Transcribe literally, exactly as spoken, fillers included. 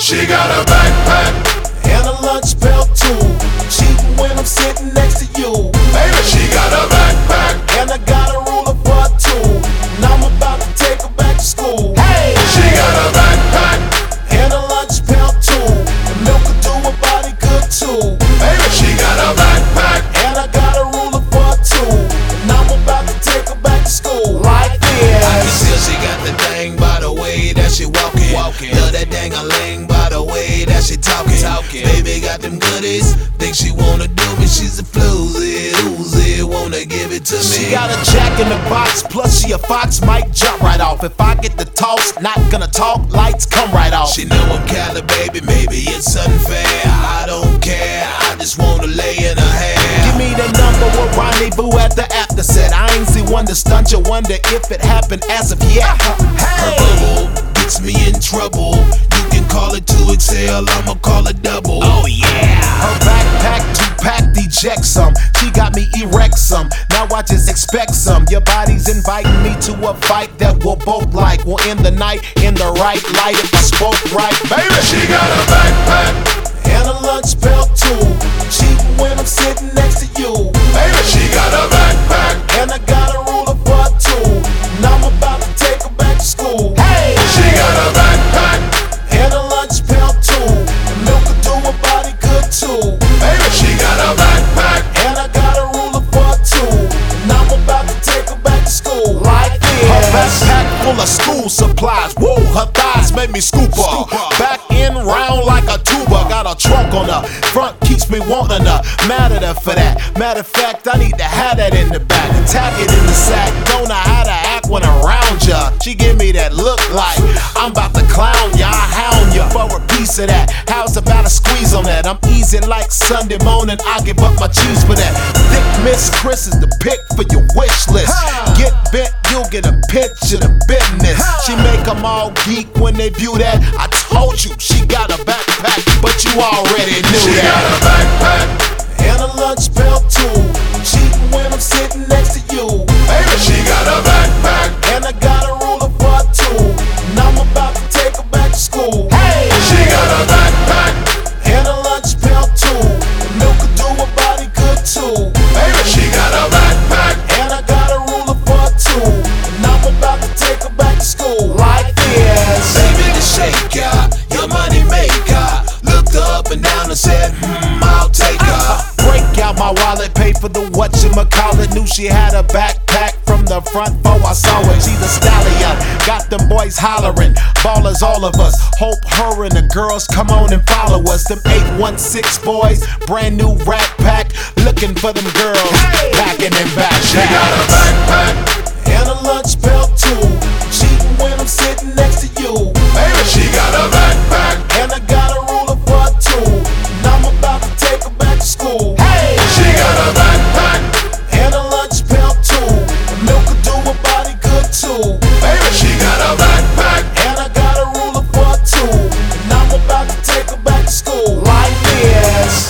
She got a backpack and a lunch belt too. Cheating when I'm sitting next to you. Baby, she got a backpack and I got a ruler for two. And I'm about to take her back to school. Hey, she got a backpack and a lunch belt too. The milk will do her body good too. Baby, she got a backpack and I got a ruler for two. And I'm about to take her back to school. Like this. I can tell she got the thing by the way that she walking. walking. Love that dang a ling by the way that she talking. talking. Baby got them goodies. Think she wanna do me. She's a floozy, oozy. Wanna give it to me. She got a jack in the box. Plus she a fox. Might jump right off. If I get the toss, not gonna talk. Lights come right off. She know I'm Cali, baby. Maybe it's unfair. I don't care. I just wanna lay in her hair. Give me the number, we'll rendezvous at the after set. I ain't see one to stunt you. Wonder if it happened as of yet. Her bubble gets me in trouble. You can call it two X L, I'ma call it double. Oh yeah. Her backpack, two-pack, eject some. She got me erect some. Now I just expect some. Your body's inviting me to a fight that we'll both like. We'll end the night in the right light if I spoke right. Baby, she got a backpack and a lunch belt too. Cheating when I'm sitting next to you. Baby, she got a backpack and I got a ruler for two. And I'm about to take her back to school. Hey, she got a backpack and a lunch belt too. The milk will do her body good too. Baby, she got a backpack and I got a ruler for two. And I'm about to take her back to school. Like this. Her backpack full of school supplies. Woo, her thighs made me scoop her. Back in round like a tuba. Got a trunk on her. Front keeps me wanting her. Mad at her for that. Matter of fact, I need to have that in the back. Tack it in the sack. Don't know how to act when around ya. She give me that look like I'm about to clown ya. I hound ya for a piece of that. How's about a squeeze on that? I'm easy like Sunday morning. I give up my cheese for that. Thick Miss Chris is the pick for your wish list. Get bent, you'll get a pinch of the business. She make them all geek when they view that. I told you she got a backpack, but you already knew she that. She got a backpack and a lunch belt too. Cheating when I'm sitting next to you. Baby, she got a backpack and I got a ruler for two. And I'm about to take her back to school. Hey, she got a backpack and a lunch belt too. The milk will do her body good too. Baby, she got a backpack and I got a ruler for two. And I'm about to take her back to school. Like this. Baby, the shaker, your money maker. Looked up and down and said, hmm, I'll take her. Break out my wallet, pay for the whatchamacallit. Knew she had a backpack from the front before I saw it. She's a stallion, got them boys hollering. Ballers all of us, hope her and the girls come on and follow us. Them eight one six boys, brand new Rat Pack, looking for them girls, hey, packing them backpacks. She got a backpack and a lunch belt too. Cheating when I'm sitting